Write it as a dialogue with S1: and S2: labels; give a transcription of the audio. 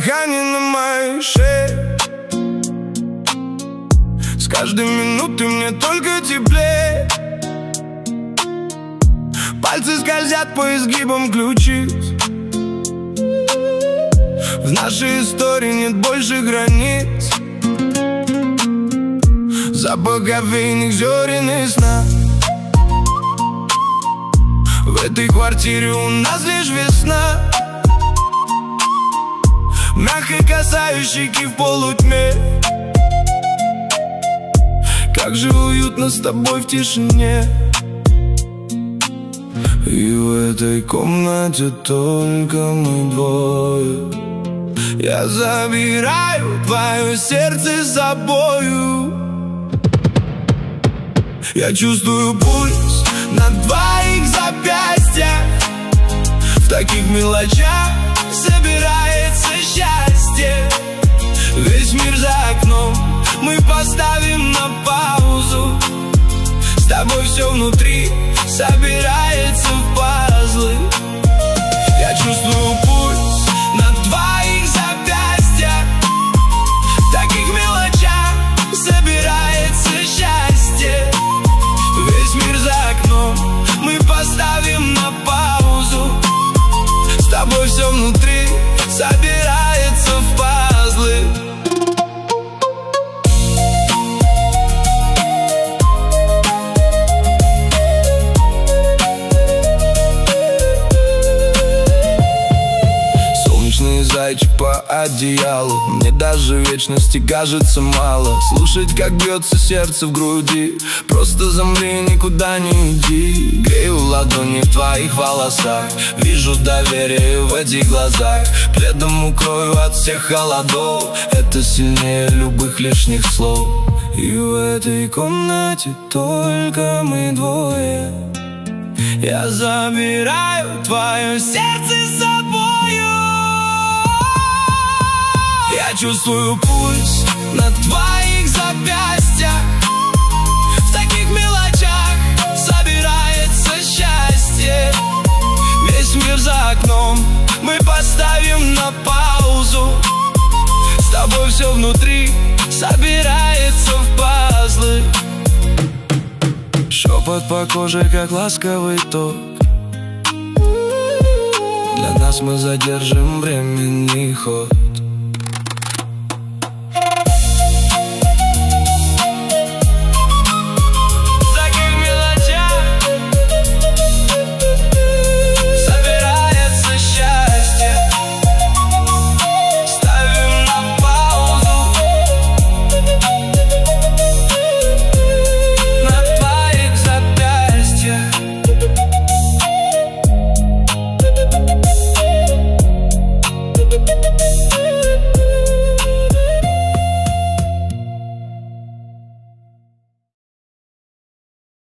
S1: дыхание на моей шее. С каждой минутой мне только теплее. Пальцы скользят по изгибам ключиц. В нашей истории нет больше границ. Запах кофейных зерен и сна. В этой квартире у нас лишь весна, мягко касающий щеки в полутьме. Как же уютно с тобой в тишине. И в этой комнате только мы двое. Я забираю твое сердце с собою. Я чувствую пульс на твоих запястьях. В таких мелочах собирается счастье. Весь мир за окном мы поставим на паузу. С тобой все внутри собирается в пазлы. Я чувствую пульс на твоих запястьях. В таких мелочах собирается счастье. Весь мир за окном мы поставим на паузу. С тобой все внутри собирается в пазлы. Зайчик по одеялу. Мне даже вечности кажется мало. Слушать, как бьется сердце в груди. Просто замри, никуда не иди. Грею ладони в твоих волосах. Вижу доверие в этих глазах. Пледом укрою от всех холодов. Это сильнее любых лишних слов. И в этой комнате только мы двое. Я забираю твое сердце с собою. Я чувствую пульс на твоих запястьях. В таких мелочах собирается счастье. Весь мир за окном мы поставим на паузу. С тобой все внутри собирается в пазлы. Шепот по коже, как ласковый ток. Для нас мы задержим временный ход.